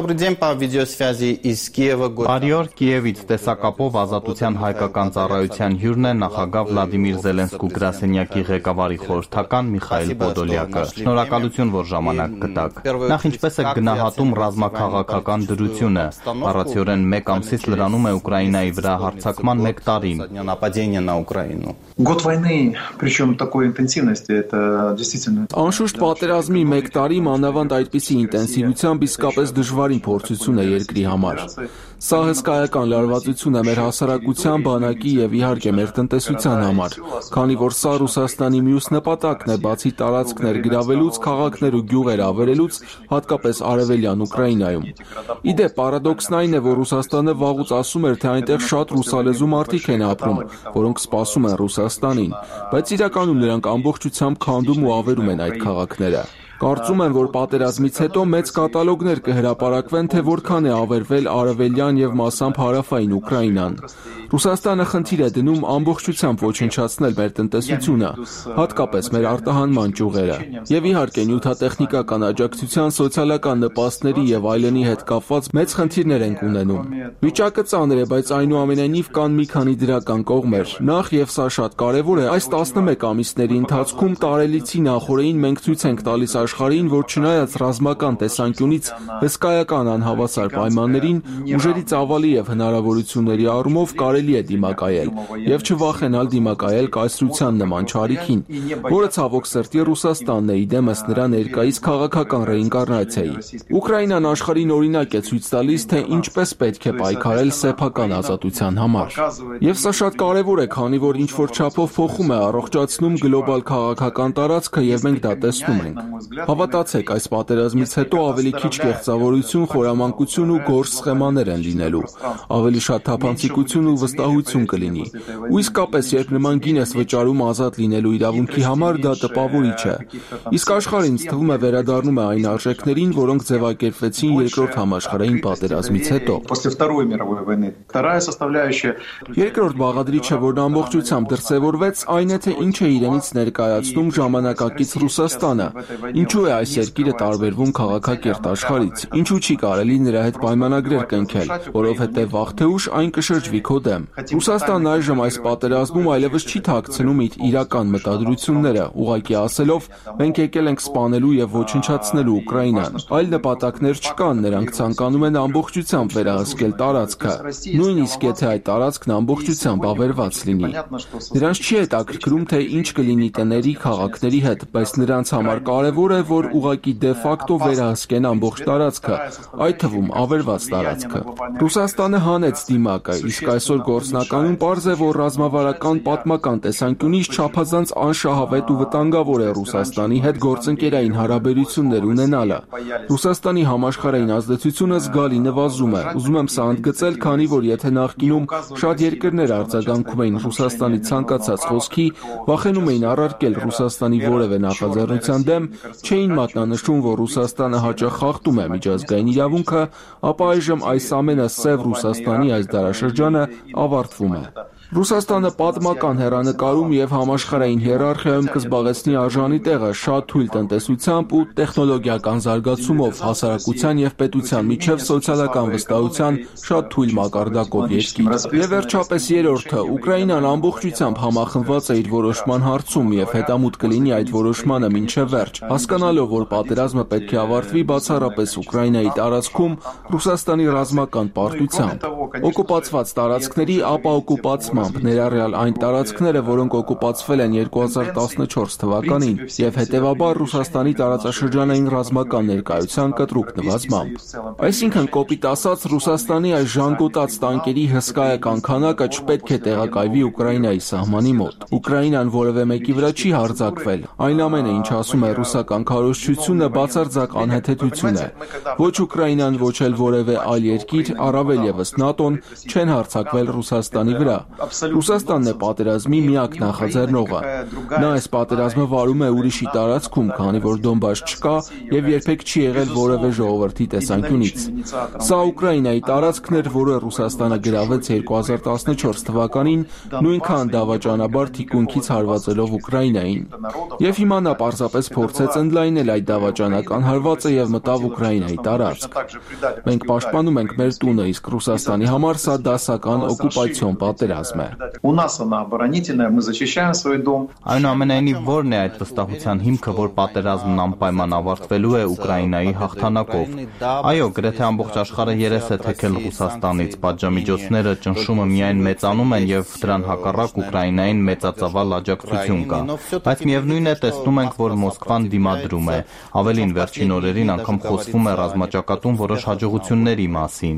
Добрый день, по видеосвязи из Киева. Բարի օր, Կիևից տեսակապով Ազատության հայկական ծառայության հյուրն է նախագահ Վլադիմիր Զելենսկու գրասենյակի ղեկավարի խորհրդական Միխայիլ Պոդոլյակը։ Շնորհակալություն, որ ժամանակ գտաք։ Նախ ինչպես է գնահատում ռազմաքաղաքական դրությունը։ Առացիորեն 1 ամսից լրանում է Ուկրաինայի վրա հարձակման 1 տարին։ Год войны, причем такой интенсивности, это действительно... Անշուշտ պատերազմի 1 տարի մանավանդ այդպիսի ինտենսիվությամբ իսկապես դժվարին փորձություն է երկրի համար։ Սա հսկայական լարվածություն է մեր հասարակության, բանակի եւ իհարկե մեր տնտեսության համար, քանի որ սա Ռուսաստանի մյուս նպատակն է, բացի տարածքներ գրավելուց, քաղաքներ ու գյուղեր ավերելուց, հատկապես արևելյան Ուկրաինայում։ Իդեպ, պարադոքսն այն է, որ Ռուսաստանը վաղուց ասում էր, թե այնտեղ շատ ռուսալեզու մարդիկ են ապրում, որոնք սպասում են Ռուսաստանին, բայց իրականում նրանք ամբողջությամբ քանդում ու ավերում են այդ քաղաքները։ Կարծում եմ, որ պատերազմից հետո մեծ կատալոգներ կհրապարակվեն, թե որքան է ավերվել արևելյան եւ մասամբ հարավային Ուկրաինան։ Ռուսաստանը խնդիր է դնում ամբողջությամբ ոչնչացնել մեր տնտեսությունը, հատկապես մեր արտահանման ճյուղերը, եւ իհարկե նյութատեխնիկական աջակցության, սոցիալական նպաստների եւ այլնի հետ կապված մեծ խնդիրներ ենք ունենում։ Վիճակը ծանր է, բայց այնուամենայնիվ կան մի քանի դրական կողմեր։ Նախ եւ սա շատ կարեւոր է, այս 11 ամիսների ընթացքում տարելիցի նախորդին մենք ցույց ենք տալիս աշխարհին, որ չնայած ռազմական տեսանկյունից հսկայական անհավասար պայմաններին, ուժերի ծավալի եւ հնարավորությունների առումով կարելի է դիմակայել եւ չվախենալ դիմակայել կայսրության նման չարիքին, որը ցավոք սրտի Ռուսաստանն է իդեմս նրա ներկայիս քաղաքական ռեինկարնացիայի։ Ուկրաինան աշխարհին օրինակ է ցույց տալիս, թե ինչպես պետք է պայքարել սեփական ազատության համար։ Եվ սա շատ կարեւոր է, քանի որ ինչ որ չափով փոխում է առողջացնում գլոբալ քաղաքական տարածքը եւ մենք դա տեսնում ենք։ Հավատացեք, այս պատերազմից հետո ավելի քիչ կեղծավորություն, խորամանկություն ու գործ սխեմաներ են լինելու, ավելի շատ թափանցիկություն ու վստահություն կլինի։ Ու իսկապես, երբ նման գին ես վճարում ազատ լինելու իրավունքի համար, դա տպավորիչ է։ Իսկ աշխարհին թվում է վերադառնում է այն արժեքներին, որոնք ձևակերպվեցին Երկրորդ համաշխարհային պատերազմից հետո։ Երկրորդ բաղադրիչը, որն ամբողջությամբ դրսևորվեց, այն է, թե ինչ է իրենից ներկայացնում ժամանակակից Ռուսաստանը։ Ինչու է այս երկիրը տարբերվում քաղաքակիրթ աշխարհից։ Ինչու չի կարելի նրա հետ պայմանագրեր կնքել, որովհետև վաղ թե ուշ այն կշրջվի քո դեմ։ Ռուսաստանն այժմ այս պատերազմում այլևս չի թաքցնում իր իրական մտադրությունները, ուղղակի ասելով, մենք եկել ենք սպանելու եւ ոչնչացնելու Ուկրաինան։ Այլ նպատակներ չկան, նրանք ցանկանում են ամբողջությամբ վերահսկել տարածքը, նույնիսկ եթե այդ տարածքն ամբողջությամբ ավերված լինի։ Նրանց չի հետաքրքրում, թե ինչ կլինի տների, քաղաքների հետ, բայց նրանց համար կարևոր է, որ ուղղակի դե ֆակտո վերահսկեն ամբողջ տարածքը, այդ թվում ավերված տարածքը։ Ռուսաստանը հանեց դիմակը, իսկ այսօր գործնականում պարզ է, որ ռազմավարական պատմական տեսանկյունից չափազանց անշահավետ ու վտանգավոր է Ռուսաստանի հետ գործընկերային հարաբերություններ ունենալը։ Ռուսաստանի համաշխարհային ազդեցությունը զգալի նվազում է։ Ուզում եմ սա ընդգծել, քանի որ եթե նախկինում շատ երկրներ արձագանքում էին Ռուսաստանի ցանկացած խոսքի, վախենում էին առարկել Ռուսաստանի որևէ նախաձեռնության դեմ, չէին մատնանշում, որ Ռուսաստանը հաճախ խախտում է միջազգային իրավունքը, ապա այժմ այս ամենը սև Ռուսաստանի այս դարաշրջանը ավարտվում է։ Ռուսաստանը պատմական հեռանկարում եւ համաշխարհային հիերարխիայում կզբաղեցնի արժանի տեղը շատ թույլ տնտեսությամբ ու տեխնոլոգիական զարգացումով, հասարակության եւ պետության միջև սոցիալական վստահության շատ թույլ մակարդակով երկիր։ Եվ վերջապես երրորդը, Ուկրաինան ամբողջությամբ համախմբված է իր որոշման հարցում եւ հետամուտ կլինի այդ որոշմանը մինչեւ վերջ, հասկանալով, որ պատերազմը պետք է ավարտվի բացառապես Ուկրաինայի տարածքում Ռուսաստանի ռազմական պարտությամբ։ Օկուպացված տարածքների, ապա օկուպացման ներառյալ այն տարածքները, որոնք օկուպացվել են 2014 թվականին եւ հետեւաբար Ռուսաստանի տարածաշրջանային ռազմական ներկայության կտրուկ նվազմամբ։ Այսինքն, կոպիտ ասած, Ռուսաստանի այս ժանգոտած տանկերի հսկայական քանակը չպետք է տեղակայվի Ուկրաինայի սահմանի մոտ։ Ուկրաինան որևէ մեկի վրա չի հարձակվել։ Այն ամենը, ինչ ասում է ռուսական քարոզչությունը, բացարձակ անհեթեթություն է։ Ոչ Ուկրաինան, ոչ էլ որևէ այլ երկիր, առավել եւս ՆԱՏՕ-ն չեն հարձակվել Ռուսաստանի վրա։ Ռուսաստանն է պատերազմի միակ նախաձեռնողը։ Նա այս պատերազմը վարում է ուրիշի տարածքում, քանի որ Դոնբաս չկա եւ երբեք չի եղել որևէ ժողովրդի տեսանկյունից։ Սա Ուկրաինայի տարածքն էր, որը Ռուսաստանը գրավեց 2014 թվականին, նույնքան դավաճանաբար թիկունքից հարվածելով Ուկրաինային։ Եվ հիմա նա պարզապես փորձեց ընդլայնել այդ դավաճանական հարվածը եւ մտավ Ուկրաինայի տարածք։ Մենք պաշտպանում ենք մեր տունը, իսկ Ռուսաստանի համար սա դասական օկուպացիոն պատերազմ է։ Այնուամենայնիվ, ո՞րն է այդ վստահության հիմքը, որ պատերազմն անպայման ավարտվելու է Ուկրաինայի հաղթանակով։ Այո, գրեթե ամբողջ աշխարհը երես է թեքել Ռուսաստանից, պատժամիջոցները, ճնշումը միայն մեծանում են եւ դրան հակառակ Ուկրաինային մեծածավալ աջակցություն կա։ Բայց միևնույն է, տեսնում ենք, որ Մոսկվան դիմադրում է։ Ավելին, վերջին օրերին անգամ խոսվում է ռազմաճակատում որոշ հաջողությունների մասին։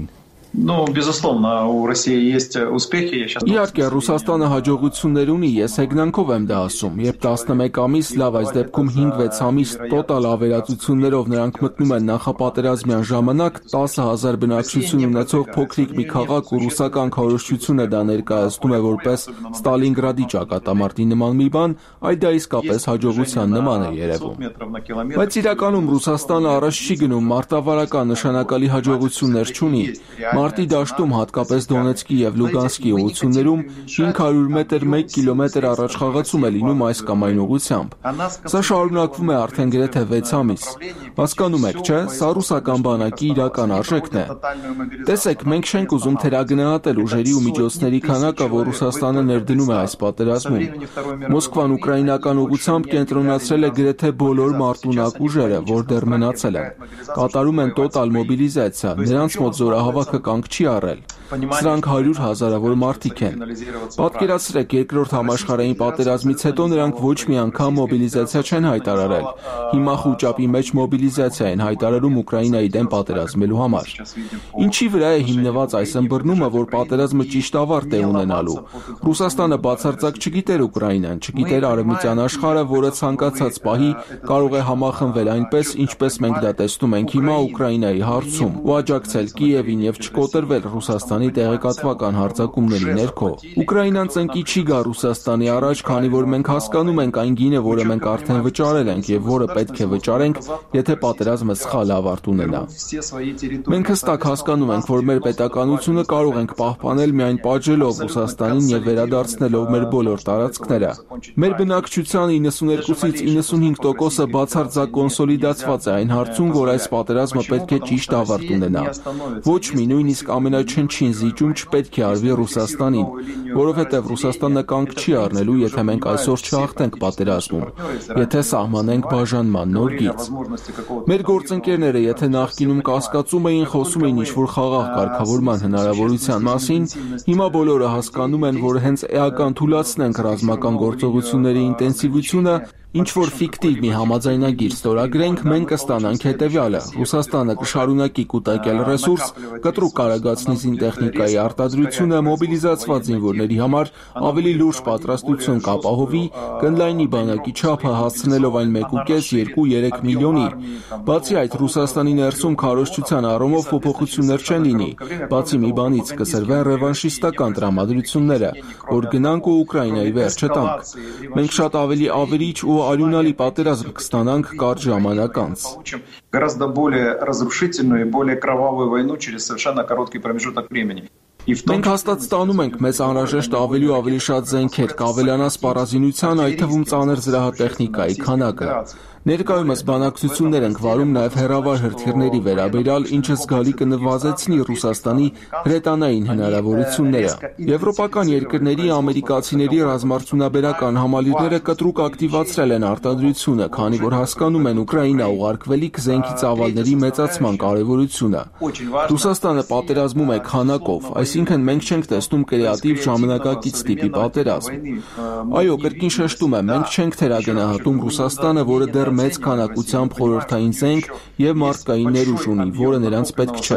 Իհարկե, Ռուսաստանը հաջողություններ ունի, ես հեգնանքով եմ դա ասում, երբ 11 ամիս, լավ, այս դեպքում 5-6 ամիս տոտալ ավերածություններով նրանք մտնում են նախապատերազմյան ժամանակ 10,000 բնակչություն ունեցող փոքրիկ մի քաղաք ու ռուսական քարոզչությունը դա ներկայացնում է որպես Ստալինգրադի ճակատամարտի նման մի բան, այդ դա իսկապես հաջողության նման է երևում։ Բայց իրականում Ռուսաստանը առաջ չի գնում, մարտավարական նշանակալի հաջողություններ չունի։ Մարտի դաշտում, հատկապես Դոնեցկի եւ Լուգանսկի ուղություններում 500 մետր 1 կիլոմետր առաջ խաղացում է լինում այս կամ այն ուղությամբ։ Սա շարունակվում է արդեն գրեթե 6 ամիս։ Հասկանում եք, չէ՞, սա ռուսական բանակի իրական արժեքն է։ Տեսեք, մենք չենք ուզում թերագնահատել ուժերի ու միջոցների քանակը, որ Ռուսաստանը ներդնում է այս պատերազմում։ Մոսկվան ուկրաինական ուղությամբ կենտրոնացրել է գրեթե բոլոր մարտունակ ուժերը, որ դեռ մնացել են։ Կատարում են տոտալ մոբիլիզացիա, նրանց մոտ զորահավաքը կանգ չի առել։ Սրանք 100,000-ավոր մարդիկ են։ Պատկերացրեք, երկրորդ համաշխարհային պատերազմից հետո նրանք ոչ մի անգամ մոբիլիզացիա չեն հայտարարել։ Հիմա խուճապի մեջ մոբիլիզացիա են հայտարարում Ուկրաինայի դեմ պատերազմելու համար։ Ինչի վրա է հիմնված այս ըմբռնումը, որ պատերազմը ճիշտ ավարտ է ունենալու։ Ռուսաստանը բացարձակ չգիտեր Ուկրաինան, չգիտեր արևմտյան աշխարհը, որը ցանկացած պահի կարող է համախմբվել այնպես, ինչպես մենք դա տեսնում ենք հիմա Ուկրաինայի հարցում, ու աջակցել Կիևին եւ չկոտրվել Ռուսաստանի տեղեկատվական հարձակումների ներքո։ Ուկրաինան ծնկի չի գա Ռուսաստանի առաջ, քանի որ մենք հասկանում ենք այն գինը, որը մենք արդեն վճարել ենք եւ որը պետք է վճարենք, եթե պատերազմը սխալ ավարտ ունենա։ Մենք հստակ հասկանում ենք, որ մեր պետականությունը կարող ենք պահպանել միայն պատժելով Ռուսաստանին եւ վերադարձնելով մեր բոլոր տարածքները։ Մեր բնակչության 92-ից 95%-ը բացարձակ կոնսոլիդացված է այն հարցում, որ այս պատերազմը պետք է ճիշտ ավարտ ունենա։ Ոչ մի նույնիսկ ամենաչնչին զիջում չպետք է արվի Ռուսաստանին, որովհետև Ռուսաստանը կանգ չի առնելու, եթե մենք այսօր չհաղթենք պատերազմում, եթե սահմանենք բաժանման նոր գիծ։ Մեր գործընկերները, եթե նախկինում կասկածում էին, խոսում էին ինչ-որ խաղաղ կարգավորման հնարավորության մասին, հիմա բոլորը հասկանում են, որ հենց էական թուլացնենք ռազմական գործողությունների ինտենսիվությունը, ինչ-որ ֆիկտիվ մի համաձայնագիր ստորագրենք, մենք կստանանք հետևյալը. Ռուսաստանը կշարունակի կուտակել ռեսուրս, կտրուկ կարագացնի զինտեխնիկայի արտադրությունը, մոբիլիզացված զինվորների համար ավելի լուրջ պատրաստություն կապահովի, կընդլայնի բանակի չափը, հասցնելով այն 1.5-2-3 միլիոնի։ Բացի այդ, Ռուսաստանի ներսում քարոզչության առումով փոփոխություններ չեն լինի, բացի մի բանից կսրվեն ռևանշիստական տրամադրությունները, որ գնանք ու Ուկրաինայի վերջը տանք։ Մենք շատ ավելի ավերիչ ու արյունալի պատերազմ կստանանք կարճ ժամանակ անց։ Гораздо более разрушительную и более кровавую войну через совершенно короткий промежуток времени. Մենք հաստատ ստանում ենք մեզ անհրաժեշտ ավելի ու ավելի շատ զենքեր, կավելանա սպառազինության, այդ թվում ծանր զրահատեխնիկայի քանակը։ Ներկայումս բանակցություններ ենք վարում նաև հեռավար հրթիռների վերաբերյալ, ինչը զգալի կնվազեցնի Ռուսաստանի հրետանային հնարավորությունները։ Եվրոպական երկրների, ամերիկացիների ռազմարտունաբերական համալիրները կտրուկ ակտիվացրել են արտադրությունը, քանի որ հասկանում են Ուկրաինա ուղարկվելիք զենքի ծավալների մեծացման կարևորությունը։ Ռուսաստանը պատերազմում է քանակով, այսինքն մենք չենք տեսնում կրեատիվ ժամանակակից տիպի պատերազմ։ Այո, կրկին շեշտում եմ, մենք չենք թերագնահատում Ռուսաստանը, որը դեռ մեծ քանակությամբ խորհրդային զենք եւ մարդկային ներուժ ունի, որը նրանց պետք չէ։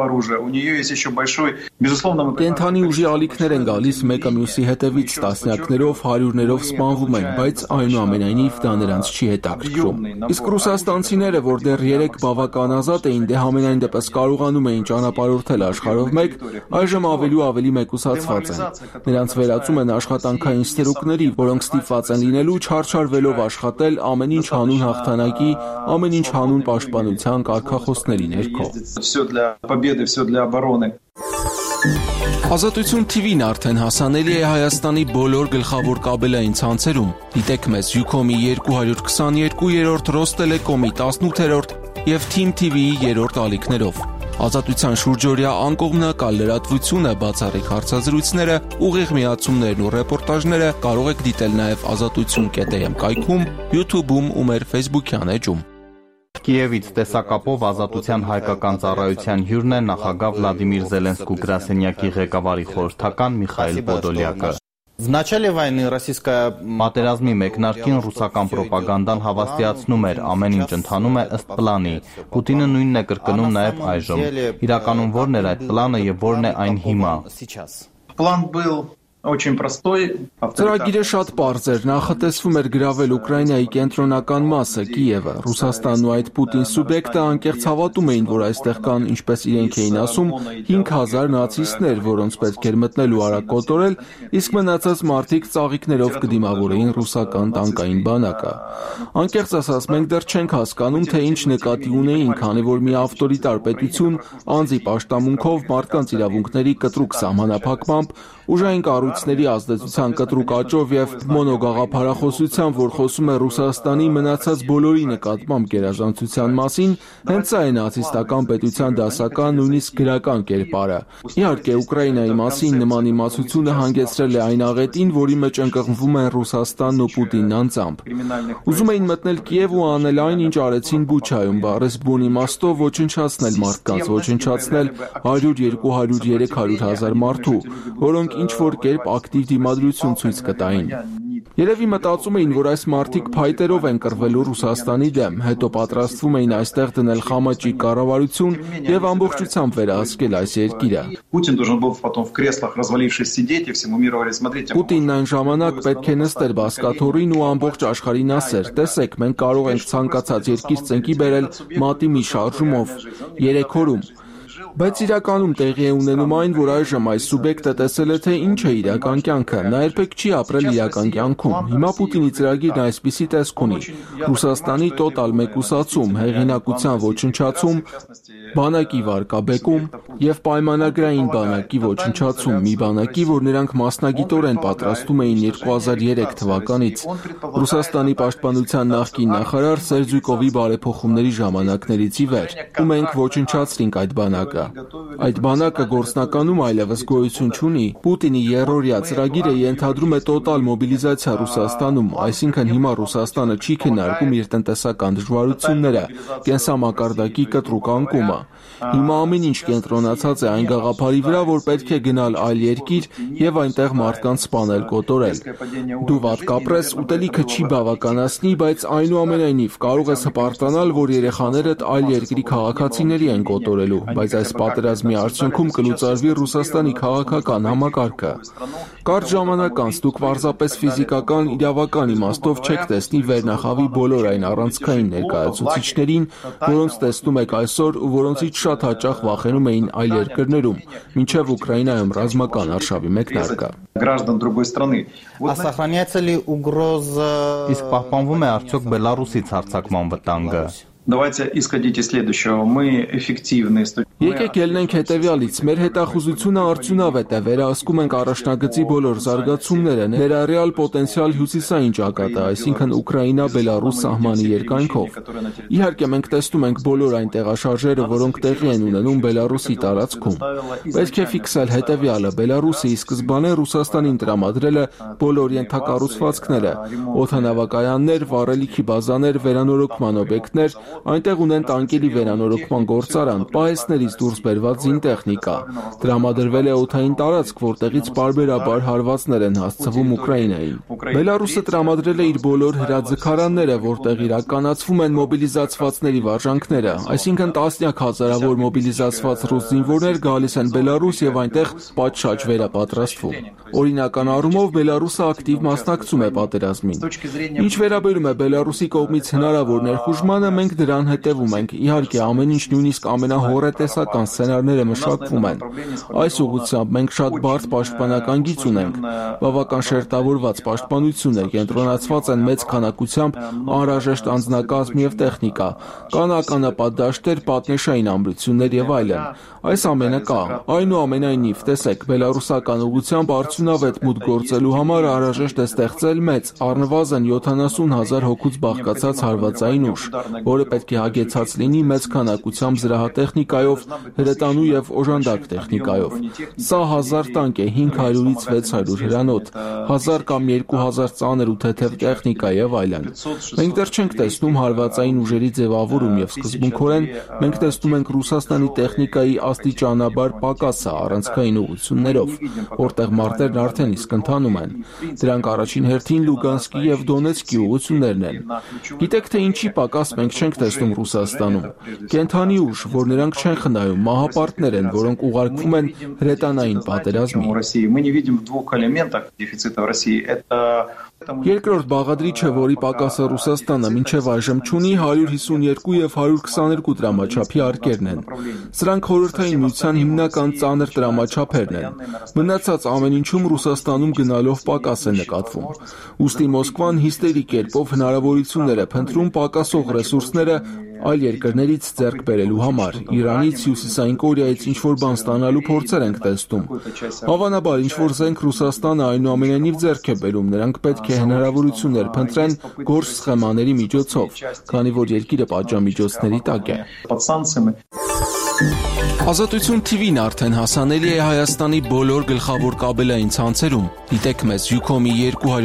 Կենդանի ուժի ալիքներ են գալիս մեկը մյուսի հետևից, տասնյակներով, հարյուրներով սպանվում են, բայց այնուամենայնիվ դա նրանց չի հետաքրքրում։ Իսկ ռուսաստանցիները, որ դեռ 3 բավական ազատ էին, դե համենայն դեպս կարողանում էին ճանապարհորդել աշխարհով մեկ, այժմ ավելի ու ավելի մեկուսացված են։ Նրանց վերածում են աշխատանքային ստրուկների, որոնք ստիպված են լինելու չարչարվելով աշխատել ամեն ինչ հանուն հաղթանակի, ամեն ինչ հանուն պաշտպանության կարգախոսների ներքո։ Ազատություն TV-ն արդեն հասանելի է Հայաստանի բոլոր գլխավոր կաբելային ցանցերում։ Դիտեք մեզ Ucom-ի 222-րդ, Ռոստելեկոմի 18-րդ եւ Team TV-ի 3-րդ ալիքներով։ Ազատության շուրջօրյա անկողմնակալ լրատվությունը, բացառիկ հարցազրույցները, ուղիղ միացումներն ու ռեպորտաժները կարող եք դիտել նաև azatutsun.am կայքում, YouTube-ում ու մեր Facebook-յան էջում։ Կիևից տեսակապով Ազատության հայկական ծառայության հյուրն է նախագահ Վլադիմիր Զելենսկու գրասենյակի ղեկավարի խորհրդական Միխայել Պոդոլյակը։ В начале войны российская Պատերազմի մեկնարկին ռուսական ռոպագանդան հավաստիացնում էր ամեն ինչ ընթանում է ըստ պլանի։ Պուտինը նույնն է կրկնում նաև այժմ։ Իրականում ո՞րն էր այդ պլանը եւ ո՞րն է այն հիմա։ План был очень простой. Ծրագիրը շատ պարզ էր, նախատեսվում էր գրավել Ուկրաինայի կենտրոնական մասը, Կիևը։ Ռուսաստանն ու այդ Պուտին սուբյեկտը անկեղծ հավատում էին, որ այստեղ կան, ինչպես իրենք էին ասում, 5000 նացիստներ, որոնց պետք էր մտնել ու արագ կոտորել, իսկ մնացած մարդիկ ծաղիկներով կդիմավորեին ռուսական տանկային բանակը։ Անկեղծ ասած, մենք դեռ չենք հասկանում, թե ինչ նկատի ունեին, քանի որ մի ավտորիտար պետություն անձի պաշտամունքով մարդկանց իրավունքների կտրուկ սահմանափակմամբ, ուժային կառույցների ազդեցության կտրուկ աճով եւ մոնոգաղափարախոսությամբ, որ խոսում է Ռուսաստանի մնացած բոլորի նկատմամբ գերազանցության մասին, հենց սա է նացիստական պետության դասական, նույնիսկ գրական կերպարը։ Իհարկե, Ուկրաինայի մասին նման իմացությունը հանգեցրել է այն աղետին, որի մեջ ընկղմվում են Ռուսաստանն ու Պուտինն անձամբ։ Ուզում էին մտնել Կիև ու անել այն, ինչ արեցին Բուչայում, բառես բուն իմաստով ոչնչացնել մարդկանց, ոչնչացնել 100-200-300 հազար մարդու, որոնք ինչ-որ կերպ ակտիվ դիմադրություն ցույց կտային։ Երևի մտածում էին, որ այս մարդիկ փայտերով են կռվելու Ռուսաստանի դեմ, հետո պատրաստվում էին այստեղ դնել խամաճիկ կառավարություն եւ ամբողջությամբ վերահսկել այս երկիրը։ Պուտինն այն ժամանակ պետք է նստեր բազկաթոռին ու ամբողջ աշխարհին ասեր. տեսեք, մենք կարող ենք ցանկացած երկիր ծնկի բերել մատի մի շարժումով 3 օրում։ Բայց իրականում տեղի է ունենում այն, որ այժմ այս սուբյեկտը տեսել է, թե ինչ է իրական կյանքը, նա երբեք չի ապրել իրական կյանքում։ Հիմա Պուտինի ծրագիրն այսպիսի տեսք ունի. Ռուսաստանի տոտալ մեկուսացում, հեղինակության ոչնչացում, բանակի վարկաբեկում եւ պայմանագրային բանակի ոչնչացում, մի բանակի, որ նրանք մասնագիտորեն պատրաստում էին 2003 թվականից։ Ռուսաստանի պաշտպանության նախկին նախարար Սերձյուկովի բարեփոխումների ժամանակներից ի վեր, ու մենք ոչնչացրինք այդ բանակը։ Այդ բանակը գործնականում այլևս գոյություն չունի։ Պուտինի երրորդյա ծրագիրը ենթադրում է տոտալ մոբիլիզացիա Ռուսաստանում, այսինքն հիմա Ռուսաստանը չի քննարկում իր տնտեսական դժվարությունները, կենսամակարդակի կտրուկ անկումը։ Հիմա ամեն ինչ կենտրոնացած է այն գաղափարի վրա, որ պետք է գնալ այլ երկիր եւ այնտեղ մարդկանց սպանել, կոտորել։ Դու վատ կապրես, ուտելիքը չի բավականացնի, բայց այնուամենայնիվ կարող ես հպարտանալ, որ երեխաներդ այլ երկրի քաղաքացիների են կոտորելու, բայց այս պատերազմի արդյունքում կլուծարվի Ռուսաստանի քաղաքական համակարգը։ Կարճ ժամանակ անց դուք պարզապես ֆիզիկական, իրավական իմաստով չեք տեսնի վերնախավի բոլոր այն առանցքային ներկայացուցիչներին, որոնց տեսնում եք այսօր ու որոնցից շատ հաճախ վախենում էին այլ երկրներում, մինչև Ուկրաինայում ռազմական արշավի մեկնարկը։ Сохраняется ли угроза Իսկ պահպանվում է արդյոք Բելարուսից հարձակման վտանգը։ Давайте исходить из следующего. Мы эффективны. Եկեք ելնենք հետևյալից. մեր հետախուզությունը արդյունավետ է, վերահսկում ենք առաջնագծի բոլոր զարգացումները, ներառյալ պոտենցիալ հյուսիսային ճակատը, այսինքն Ուկրաինա-Բելարուս սահմանի երկայնքով։ Իհարկե, մենք տեսնում ենք բոլոր այն տեղաշարժերը, որոնք տեղի են ունենում Բելարուսի տարածքում։ Պետք է ֆիքսել հետևյալը. Բելարուսը ի սկզբանե Ռուսաստանին տրամադրել է բոլոր ենթակառուցվածքները, օդանավակայաններ, վառելիքի բազաներ, վերանորոգման օբյեկտներ, Այնտեղ ունեն տանկերի վերանորոգման գործարան, պահեստներից դուրս բերված զինտեխնիկա։ Տրամադրվել է օդային տարածք, որտեղից պարբերաբար հարվածներ են հասցվում Ուկրաինային։ Բելարուսը տրամադրել է իր բոլոր հրաձգարանները, որտեղ իրականացվում են մոբիլիզացվածների վարժանքները, այսինքն տասնյակ հազարավոր մոբիլիզացված ռուս զինվորներ գալիս են Բելարուս եւ այնտեղ պատշաճ վերապատրաստվում։ Օրինական առումով Բելարուսը ակտիվ մասնակցում է պատերազմին։ Ինչ վերաբերում է Բելարուսի կողմից հնարավոր ներխուժմանը, մենք դրան հետևում ենք։ Իհարկե, ամեն ինչ նույնիսկ ամենահոռետեսական սցենարները մշակվում են։ Այս ուղղությամբ մենք շատ բարդ պաշտպանական գիծ ունենք։ Բավական շերտավորված պաշտպանություն է, կենտրոնացված են մեծ քանակությամբ անհրաժեշտ անձնակազմ եւ տեխնիկա, կան ականապատ դաշտեր, պատնեշային ամրություններ եւ այլն։ Այս ամենը կա։ Այնուամենայնիվ, տեսեք, բելարուսական ուղղությամբ արդյունավետ մուտք գործելու համար անհրաժեշտ է ստեղծել մեծ, առնվազն 70,000 հոգուց բաղկացած հարվածային ուժ, որը պետք է հագեցած լինի մեծ քանակությամբ զրահատեխնիկայով, հրետանու եւ օժանդակ տեխնիկայով։ Սա 1000 տանկ է, 500-ից 600 հրանոթ, 1000 կամ 2000 ծանր ու թեթև տեխնիկա եւ այլն։ Մենք դեռ չենք տեսնում հարվածային ուժերի ձևավորում եւ սկզբունքորեն մենք տեսնում ենք Ռուսաստանի տեխնիկայի աստիճանաբար պակասը առանցքային ուղղություններով, որտեղ մարտերն արդեն իսկ ընթանում են։ Դրանք առաջին հերթին Լուգանսկի եւ Դոնեցկի ուղղություններն են։ Գիտեք թե ինչի պակաս մենք չենք տեսնում Ռուսաստանում։ Կենթանի ուժ, որ նրանք չեն խնայում, մահապարտներ են, որոնք ուղարկվում են հրետանային պատերազմի։ Երկրորդ բաղադրիչը, որի պակասը Ռուսաստանը մինչև այժմ չունի, 152 եւ 122 դրամաչափի արկերն են։ Սրանք խորհրդային միության հիմնական ծանր դրամաչափերն են։ Մնացած ամեն ինչում Ռուսաստանում գնալով պակաս է նկատվում։ Ուստի Մոսկվան հիստերի կերպով հնարավորություններ է փնտրում պակասող ռեսուրսները այլ երկրներից ձեռք բերելու համար։ Իրանից, Հյուսիսային Կորեայից ինչ-որ բան ստանալու փորձեր ենք տեսնում։ Հավանաբար ինչ-որ զենք Ռուսաստանը այնուամենայնիվ ձեռք է բերում, նրանք պետք է հնարավորություններ փնտրեն գործ սխեմաների միջոցով, քանի որ երկիրը պատժամիջոցների տակ է։ Ազատություն TV-ն արդեն հասանելի է Հայաստանի բոլոր գլխավոր կաբելային ցանցերում։ Դիտեք մեզ Ucom-ի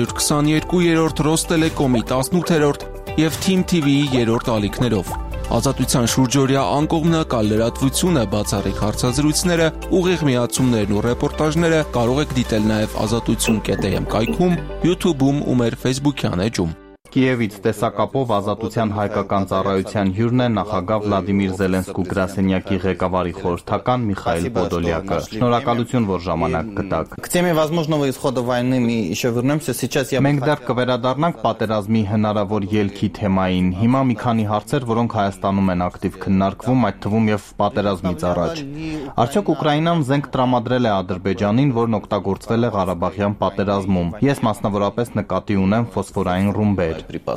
222-րդ, Ռոստելեկոմի 18-րդ եւ Team TV-ի 3-րդ ալիքներով։ Ազատության շուրջօրյա անկողմնակալ լրատվությունը, բացառիկ հարցազրույցները, ուղիղ միացումներն ու ռեպորտաժները կարող եք դիտել նաև azatutun.am կայքում, YouTube-ում ու մեր Facebook-յան էջում։ Կիևից տեսակապով Ազատության հայկական ծառայության հյուրն է նախագահ Վլադիմիր Զելենսկու գրասենյակի ղեկավարի խորհրդական Միխայիլ Պոդոլյակը։ Շնորհակալություն, որ ժամանակ գտաք։ К теме возможного исхода войны мы еще вернемся. Сейчас я Մենք դեռ կվերադառնանք պատերազմի հնարավոր ելքի թեմային։ Հիմա մի քանի հարցեր, որոնք Հայաստանում են ակտիվ քննարկվում, այդ թվում եւ պատերազմից առաջ։ Արդյոք Ուկրաինան զենք տրամադրել է Ադրբեջանին, որն օգտագործվել է Ղարաբաղյան պատերազմում։ Ես մասնավորապես նկատի ունեմ ֆոսֆորային ռումբեր։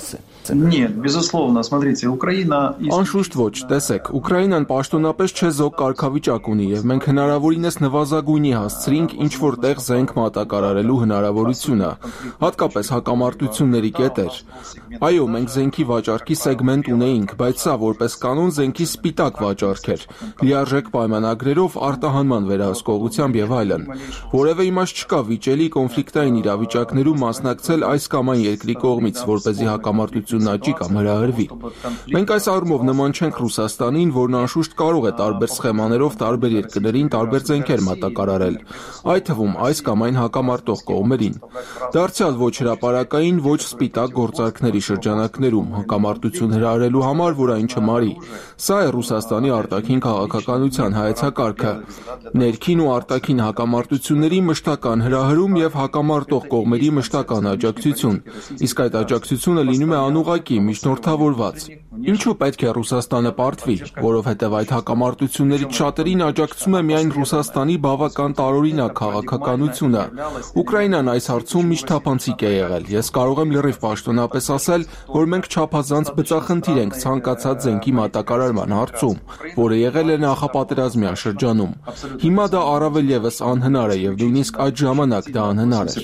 Нет, безусловно, смотрите, Украина... Անշուշտ ոչ, տեսեք, Ուկրաինան պաշտոնապես չեզոք կարգավիճակ ունի եւ մենք հնարավորինս նվազագույնի հասցրինք ինչ որտեղ զենք մատակարարելու հնարավորությունը, հատկապես հակամարտությունների կետեր։ Այո, մենք զենքի վաճառքի սեգմենտ ունեինք, բայց սա որպես կանոն զենքի սպիտակ վաճառք էր, լիարժեք պայմանագրերով, արտահանման վերահսկողությամբ եւ այլն։ Որևէ իմաստ չկա վիճելի կոնֆլիկտային իրավիճակներում մասնակցել այս կամ այն երկրի կողմից, որպեսզի հակամարտությունն աճի կամ հրահրվի։ Մենք այս առումով նման չենք Ռուսաստանին, որն անշուշտ կարող է տարբեր սխեմաներով տարբեր երկրներին տարբեր զենքեր մատակարարել, այդ թվում այս կամ այն հակամարտող կողմերին։ Դարձյալ ոչ հրապարակային, ոչ սպիտակ գործարքների շրջանակներում հակամարտություն հրահրելու համար, որ այն չմարի։ Սա է Ռուսաստանի արտաքին քաղաքականության հայեցակարգը։ Ներքին ու արտաքին հակամարտությունների մշտական հրահրում եւ հակամարտող կողմերի մշտական աջակցություն։ Իսկ այդ աջակցությունը լինում է անուղղակի, միջնորդավորված։ Ինչու պետք է Ռուսաստանը պարտվի, որովհետև այդ հակամարտություններից շատերին աջակցում է միայն Ռուսաստանի բավական տարօրինակ քաղաքականությունը։ Ուկրաինան այս հարցում միջթափանցիկ է եղել։ Ես կարող եմ լրիվ պաշտոնապես ասել, որ մենք չափազանց բծախնդիր ենք ցանկացած զենքի մատակարարման հարցում, որը եղել է նախապատերազմյան շրջանում։ Հիմա դա առավել եւս անհնար է եւ նույնիսկ այդ ժամանակ դա անհնար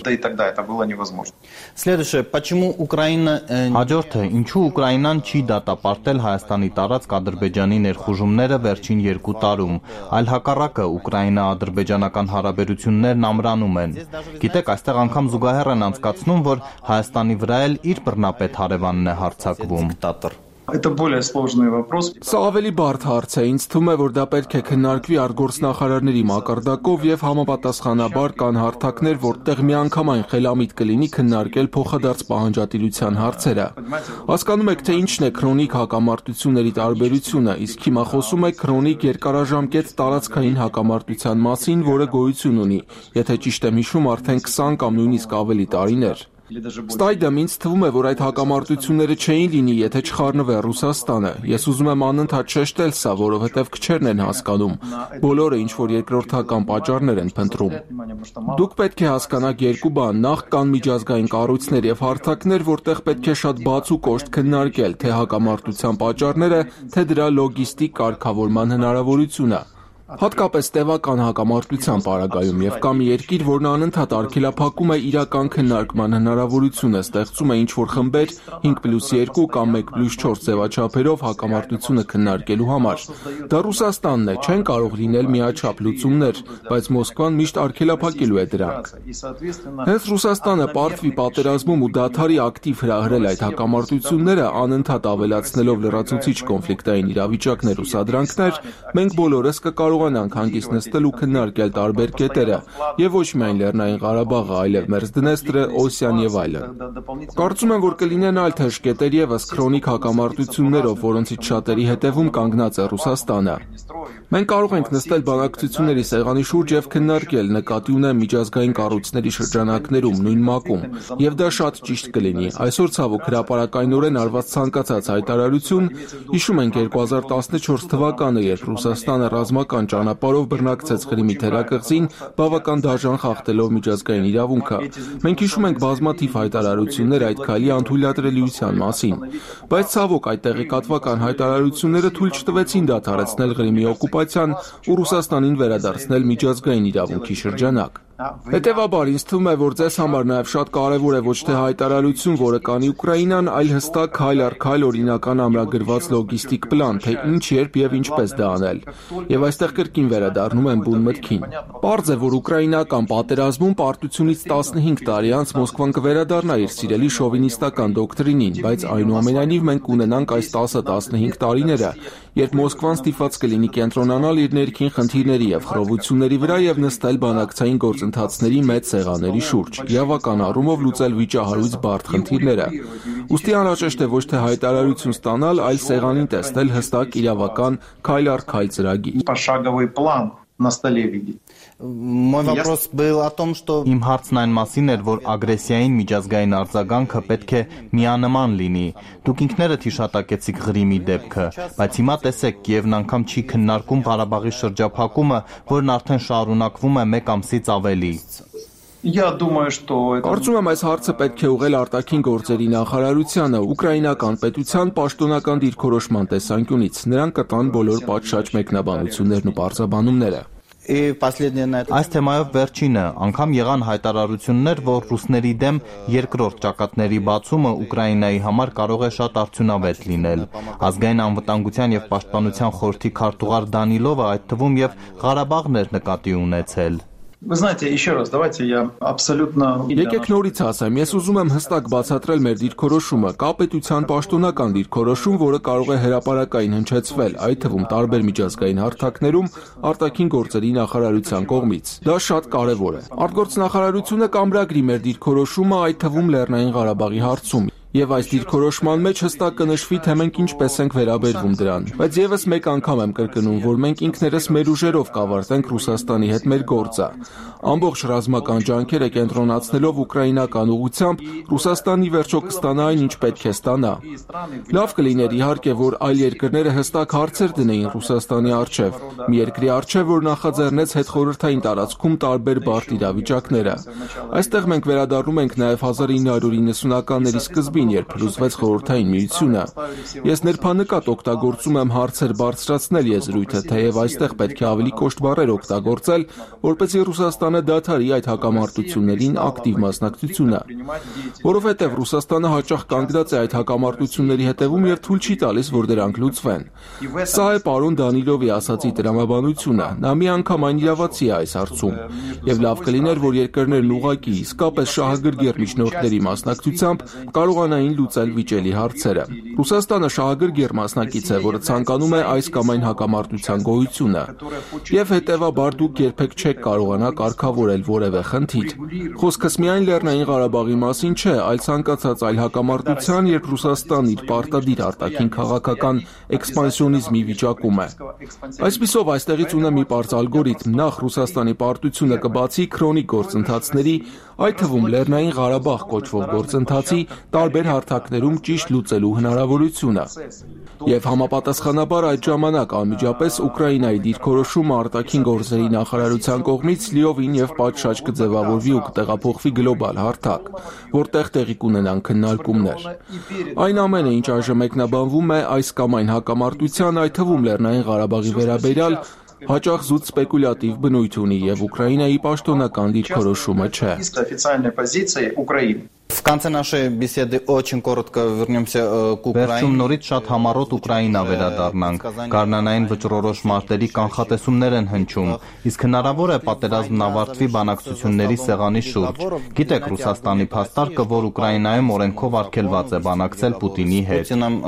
էր։ Следующее, почему Украина... Հաջորդը, ինչու Ուկրաինան չի դատապարտել Հայաստանի տարածք Ադրբեջանի ներխուժումները վերջին 2 տարում, այլ հակառակը Ուկրաինա-ադրբեջանական հարաբերություններն ամրանում են։ Գիտեք, այստեղ անգամ զուգահեռ են անցկացնում, որ Հայաստանի վրա էլ իր բռնապետ հարևանն է հարձակվում։ Это более сложный вопрос. Սա ավելի բարդ հարց է, ինձ թվում է, որ դա պետք է քննարկվի արտգործնախարարների մակարդակով եւ համապատասխանաբար կան հարթակներ, որտեղ միանգամայն խելամիտ կլինի քննարկել փոխադարձ պահանջատիրության հարցերը։ Հասկանում եք, թե ինչն է քրոնիկ հակամարտությունների տարբերությունը, իսկ հիմա խոսում եք քրոնիկ երկարաժամկետ տարածքային հակամարտության մասին, որը գոյություն ունի, եթե ճիշտ եմ հիշում, արդեն 20 կամ նույնիսկ ավելի տարիներ։ Ստայդեմ ինձ թվում է, որ այդ հակամարտությունները չէին լինի, եթե չխառնվեր Ռուսաստանը։ Ես ուզում եմ անընդհատ շեշտել սա, որովհետև քչերն են հասկանում։ Բոլորը ինչ-որ երկրորդական պատճառներ են փնտրում։ Դուք պետք է հասկանաք երկու բան. նախ կան միջազգային կառույցներ եւ հարթակներ, որտեղ պետք է շատ բաց ու կոշտ քննարկել թե հակամարտության պատճառները, թե դրա լոգիստիկ կարգավորման հնարավորությունը։ Հատկապես տևական հակամարտության պարագայում եւ կամ երկիր, որն անընդհատ արգելափակում է իրական քննարկման հնարավորությունը, ստեղծում է ինչ-որ խմբեր 5+2 կամ 1+4 ձևաչափերով հակամարտությունը քննարկելու համար։ Դա Ռուսաստանն է, չեն կարող լինել միաչափ լուծումներ, բայց Մոսկվան միշտ արգելափակելու է դրանք։ Հենց Ռուսաստանը պարտվի պատերազմում ու դադարի ակտիվ հրահրել այդ հակամարտությունները, անընդհատ ավելացնելով լրացուցիչ կոնֆլիկտային իրավիճակներ ու սադրանքներ, մենք բոլորս կկարողանանք հանգիստ նստել ու քննարկել տարբեր կետերը, եւ ոչ միայն Լեռնային Ղարաբաղը, այլև Մերձդնեստրը, Օսիան եւ այլն։ Կարծում եմ, որ կլինեն այլ թեժկետեր եւս քրոնիկ հակամարտություններով, որոնցից շատերի հետևում կանգնած է Ռուսաստանը։ Մենք կարող ենք նստել բանակցությունների սեղանի շուրջ եւ քննարկել, նկատի ունեմ միջազգային կառույցների շրջանակներում, նույն ՄԱԿ-ում, եւ դա շատ ճիշտ կլինի։ Այսօր ցավոք հրապարակայնորեն արված ցանկացած հայտարարություն, հիշում ենք 2014 թվականը, երբ Ռուսաստանը ռազմական ճանապարհով բռնակցեց Ղրիմի թերակղզին, բավական դաժան խախտելով միջազգային իրավունքը։ Մենք հիշում ենք բազմաթիվ հայտարարություններ այդ քայլի անթույլատրելիության մասին, բայց ցավոք այդ տեղեկատվական հայտարարությունները թույլ չտվեցին դադարեցնել Ղրիմի օկուպացիան ու Ռուսաստանին վերադարձնել միջազգային իրավունքի շրջանակ։ Հետևաբար ինձ թվում է, որ ձեզ համար նաև շատ կարևոր է ոչ թե հայտարարություն, որը կանի Ուկրաինան, այլ հստակ քայլ առ քայլ օրինական ամրագրված լոգիստիկ պլան, թե ինչ, երբ եւ ինչպես դա անել։ Եվ այստեղ կրկին վերադառնում եմ բուն մտքին։ Պարզ է, որ ուկրաինական պատերազմում պարտությունից 15 տարի անց Մոսկվան կվերադառնա իր սիրելի շովինիստական դոկտրինին, բայց այնուամենայնիվ մենք ունենանք այս 10-15 տարիները, երբ Մոսկվան ստիպված կլինի կենտրոնանալ իր ներքին խնդիրների եւ խռովությունների վրա եւ նստել բանակցային գործընթացների մեծ սեղանների շուրջ, իրավական առումով լուծել վիճահարույց բարդ խնդիրները։ Ուստի անհրաժեշտ է ոչ թե հայտարարություն ստանալ, այլ սեղանին տեսնել հստակ իրավական քայլ առ քայլ ծրագիր։ Пошаговый план на столе видеть. Мой вопрос был о том, что Իմ հարցն այն մասին էր, որ ագրեսիային միջազգային արձագանքը պետք է միանման լինի։ Դուք ինքներդ հիշատակեցիք Ղրիմի դեպքը, բայց հիմա տեսեք, Կիևն անգամ չի քննարկում Ղարաբաղի շրջափակումը, որն արդեն շարունակվում է 1 ամսից ավելի։ Я думаю, что Կարծում եմ այս հարցը պետք է ուղղել արտաքին գործերի նախարարությանը, ուկրաինական պետության պաշտոնական դիրքորոշման տեսանկյունից։ Նրանք կտան բոլոր պատշաճ մեկնաբանություններն ու պարզաբանումները։ Այս թեմայով վերջինը, անգամ եղան հայտարարություններ, որ ռուսների դեմ երկրորդ ճակատների բացումը Ուկրաինայի համար կարող է շատ արդյունավետ լինել։ Ազգային անվտանգության եւ պաշտպանության խորհրդի քարտուղար Դանիլովը այդ թվում եւ Ղարաբաղն էր նկատի ունեցել։ Вы знаете, еще раз, давайте я абсолютно... Եկեք նորից ասեմ, ես ուզում եմ հստակ բացատրել մեր դիրքորոշումը, կա պետության պաշտոնական դիրքորոշում, որը կարող է հրապարակային հնչեցվել, այդ թվում տարբեր միջազգային հարթակներում արտաքին գործերի նախարարության կողմից։ Դա շատ կարևոր է։ Արտգործնախարարությունը կամրագրի մեր դիրքորոշումը, այդ թվում Լեռնային Ղարաբաղի հարցում։ Եվ այս դիրքորոշման մեջ հստակ կնշվի, թե մենք ինչպես ենք վերաբերվում դրան։ Բայց եւս մեկ անգամ եմ կրկնում, որ մենք ինքներս մեր ուժերով կավարտենք Ռուսաստանի հետ մեր գործը։ Ամբողջ ռազմական ջանքերը կենտրոնացնելով ուկրաինական ուղղությամբ Ռուսաստանի վերջո կստանա այն, ինչ պետք է ստանա։ Լավ կլիներ իհարկե, որ այլ երկրները հստակ հարցեր դնեին Ռուսաստանի առջև, մի երկրի առջև, որ նախաձեռնեց հետխորհրդային տարածքում տարբեր բարդ իրավիճակները։ Այստեղ մենք վերադառնում ենք նաեւ 1990-ականների սկզբին, երբ փլուզվեց խորհրդային միությունը։ Ես ներբանեկատ օգտագործում եմ հարցեր բարձրացնել եզրույթը, թեև այստեղ պետք է ավելի կոշտ բառեր օգտագործել, որպեսզի Ռուսաստանը դադարի այդ հակամարտություններին ակտիվ մասնակցությունը։ Որովհետև Ռուսաստանը հաճախ կանգնած է այդ հակամարտությունների հետևում եւ թույլ չի տալիս, որ դրանք լուծվեն։ Սա է պարոն Դանիլովի ասացի տրամաբանությունը։ Նա մի անգամ այն իրավացի է այս հարցում։ Եվ լավ կլիներ, որ երկրներն ուղղակի իսկապես շահագրգիռ միջնորդների մասնակցությամբ կարողանան պայմանային լուծել վիճելի հարցերը։ Ռուսաստանը շահագրգիռ մասնակից է, որը ցանկանում է այս կամ այն հակամարտության գոյությունը, եւ հետեւաբար դուք երբեք չեք կարողանա կարգավորել որևէ խնդիր։ Խոսքս միայն Լեռնային Ղարաբաղի մասին չէ, այլ ցանկացած այլ հակամարտության, երբ Ռուսաստանն իր պարտադիր արտաքին քաղաքական էքսպանսիոնիզմի վիճակում է։ Այսպիսով այստեղից ունեմ մի պարզ ալգորիթմ. նախ Ռուսաստանի պարտությունը կբացի քրոնիկ գործընթացների, այդ թվում Լեռնային Ղարաբաղ կոչվող գործընթացի տարբեր հարթակներում ճիշտ լուծելու հնարավորությունը։ Եվ համապատասխանաբար այդ ժամանակ անմիջապես Ուկրաինայի դիրքորոշումը արտաքին գործերի նախարարության կողմից լիովին եւ պատշաճ կձևավորվի ու կտեղափոխվի գլոբալ հարթակ, որտեղ տեղի կունենան քննարկումներ։ Այն ամենը, ինչ այժմ մեկնաբանվում է այս կամ այն հակամարտության, այդ թվում Լեռնային Ղարաբաղի վերաբերյալ, հաճախ զուտ սպեկուլյատիվ բնույթ ունի եւ Ուկրաինայի պաշտոնական դիրքորոշումը չէ։ В конце нашей беседы очень коротко вернемся к Украине. Վերջում նորից շատ համառոտ Ուկրաինա վերադառնանք։ Գարնանային վճռորոշ մարտերի կանխատեսումներ են հնչում, իսկ հնարավոր է պատերազմն ավարտվի բանակցությունների սեղանի շուրջ։ Գիտեք, Ռուսաստանի փաստարկը, որ Ուկրաինայում օրենքով արգելված է բանակցել Պուտինի հետ։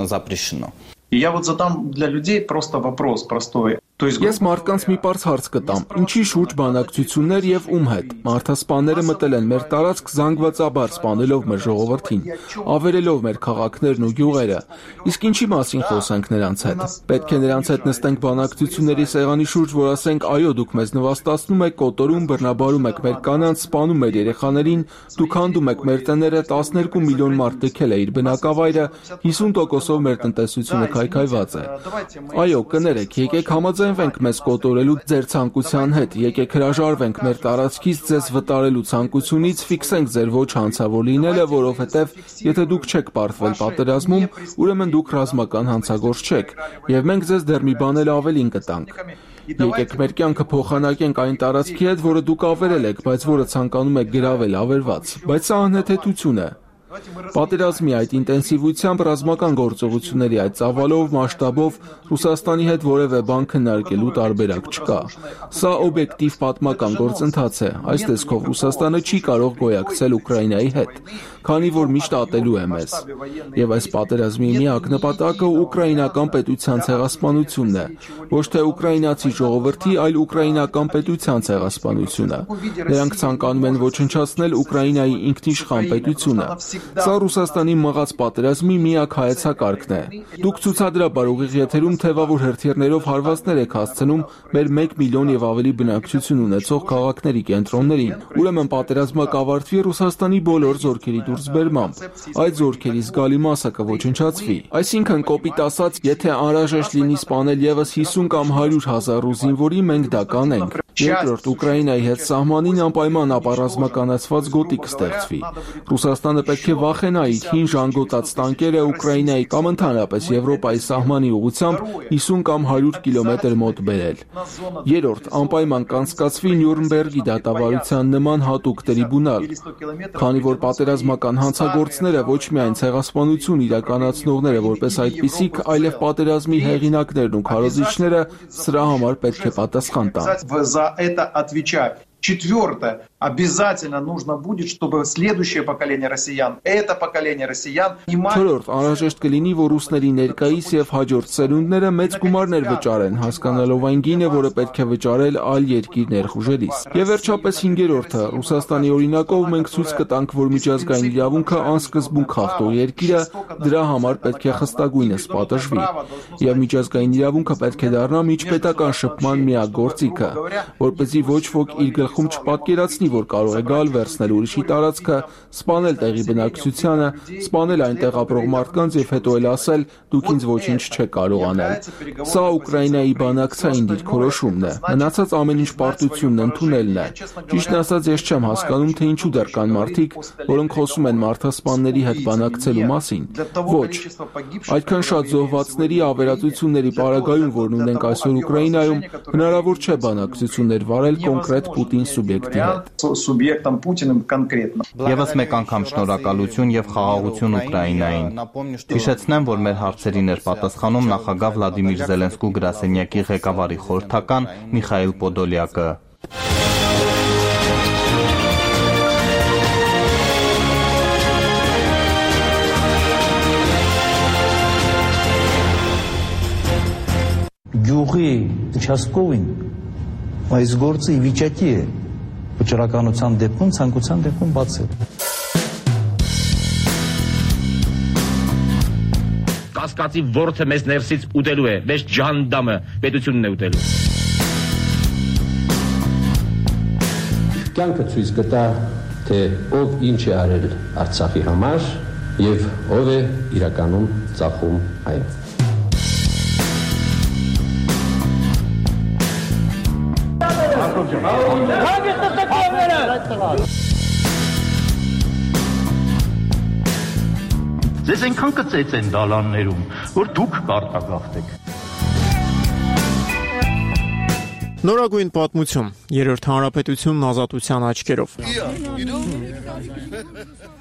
Я вот задам для людей просто вопрос простой. Ես մարդկանց մի պարզ հարց կտամ. Ինչի շուրջ բանակցություններ եւ ում հետ։ Մարդասպանները մտել են մեր տարածք զանգվածաբար սպանելով մեր ժողովրդին, ավերելով մեր քաղաքներն ու գյուղերը։ Իսկ ինչի մասին խոսենք նրանց հետ։ Պետք է նրանց հետ նստենք բանակցությունների սեղանի շուրջ, որ ասենք, այո, դուք մեզ նվաստացնում եք, կոտորում, բռնաբարում եք մեր կանանց, սպանում մեր երեխաներին, դուք հանդում եք մեր տները, 12 միլիոն մարդ դքել է իր բնակավայրը, 50%-ով մեր տնտեսությունը քայքայված է։ Այո, կներեք, եկեք համաձայնվենք մեզ կոտորելու ձեր ցանկության հետ, եկեք հրաժարվենք մեր տարածքից ձեզ վտարելու ցանկությունից, ֆիքսենք ձեր ոչ հանցավոր լինելը, որովհետև եթե դուք չեք պարտվել պատերազմում, ուրեմն դուք ռազմական հանցագործ չեք, եւ մենք ձեզ դեռ մի բան էլ ավելին կտանք։ Եկեք մեր կյանքը փոխանակենք այն տարածքի հետ, որը դուք ավերել եք, բայց որը ցանկանում եք գրավել ավերված, բայց սա անհեթեթություն է։ Պատերազմի այդ ինտենսիվությամբ ռազմական գործողությունների այդ ծավալով, մասշտաբով Ռուսաստանի հետ որևէ բան քննարկելու տարբերակ չկա։ Սա օբյեկտիվ պատմական գործընթաց է։ Այս տեսքով Ռուսաստանը չի կարող գոյակցել Ուկրաինայի հետ, քանի որ միշտ ատելու է մեզ։ Եվ այս պատերազմի միակ նպատակը ուկրաինական պետության ցեղասպանությունն է, ոչ թե ուկրաինացի ժողովրդի, այլ ուկրաինական պետության ցեղասպանությունը։ Նրանք ցանկանում են ոչնչացնել Ուկրաինայի ինքնիշխան պետությունը։ Սա Ռուսաստանի մղած պատերազմի միակ հայեցակարգն է։ Դուք ցուցադրաբար ուղիղ եթերում թևավոր հրթիռներով հարվածներ եք հասցնում մեր 1 միլիոն եւ ավելի բնակչություն ունեցող քաղաքների կենտրոններին։ Ուրեմն պատերազմը կավարտվի Ռուսաստանի բոլոր զորքերի դուրսբերմամբ։ Այդ զորքերի զգալի մասը կոչնչացվի։ Այսինքն, կոպիտ ասած, եթե անհրաժեշտ լինի սպանել եւս 50 կամ 100 հազար ռուս զինվորի, մենք դա կանենք։ Երկրորդ, Ուկրաինայի հետ սահմանին անպայման ապառազմականացված գոտի կստեղծվի։ Ռուսաստանը պետք է վախենա իր հին ժանգոտած տանկերը Ուկրաինայի կամ ընդհանրապես Եվրոպայի սահմանի ուղղությամբ 50 կամ 100 կիլոմետր մոտ բերել։ Երրորդ, անպայման կանցկացվի Նյուրնբերգի դատավարության նման հատուկ տրիբունալ, քանի որ պատերազմական հանցագործները ոչ միայն ցեղասպանություն իրականացնողները որպես այդպիսիք, այլև պատերազմի հեղինակներն ու քարոզիչները սրա համար պետք է պատասխան տան։ Четвертое. Обязательно нужно будет, чтобы следующее поколение россиян, это поколение россиян... Չորրորդ, անհրաժեշտ կլինի, որ ռուսների ներկայիս եւ հաջորդ սերունդները մեծ գումարներ վճարեն, հասկանալով այն գինը, որը պետք է վճարել այլ երկիր ներխուժելիս։ Եվ վերջապես հինգերորդը, Ռուսաստանի օրինակով մենք ցույց կտանք, որ միջազգային իրավունքը անսկզբուն խախտող երկիրը դրա համար պետք է խստագույնս պատժվի։ Եվ միջազգային իրավունքը պետք է դառնա միջպետական շփման միակ գործիքը, որպեսզի ոչ ոք իր գլխում չպատկերացնի, որ կարող է գալ վերցնել ուրիշի տարածքը, սպանել տեղի բնակչությանը, սպանել այնտեղ ապրող մարդկանց եւ հետո էլ ասել՝ դուք ինձ ոչինչ չեք կարող անել։ Սա Ուկրաինայի բանակցային դիրքորոշումն է։ Մնացած ամեն ինչ պարտությունն ընդունելն է։ Ճիշտն ասած, ես չեմ հասկանում, թե ինչու դեռ կան մարդիկ, որոնք խոսում են մարդասպանների հետ բանակցելու մասին։ Ոչ։ Այդքան շատ զոհվածների ավերածությունների պարագայում, որն ունենք այսօր Ուկրաինայում, հնարավոր չէ բանակցություններ վարել կոնկրետ Պուտին սուբյեկտի հետ։ Եվս մեկ անգամ շնորհակալություն եւ խաղաղություն Ուկրաինային։ Հիշեցնեմ, որ մեր հարցերին էր պատասխանում նախագահ Վլադիմիր Զելենսկու գրասենյակի ղեկավարի խորհրդական Միխայիլ Պոդոլյակը։ գլխի участковին, այս գործը ի վիճակի է վճռականության դեպքում, ցանկության դեպքում բացել։ Կասկածի որդը մեզ ներսից ուտելու է, մեզ ջանդամը պետությունն է ուտելու։ Կյանքը ցույց կտա, թե ով ինչ է արել Արցախի համար եւ ով է իրականում ծախում այն։ Ձեզ այնքան կծեց են դալաններում, որ դուք կարտագաղթեք։ Նորագույն պատմություն, Երրորդ հանրապետությունն ազատության աչքերով։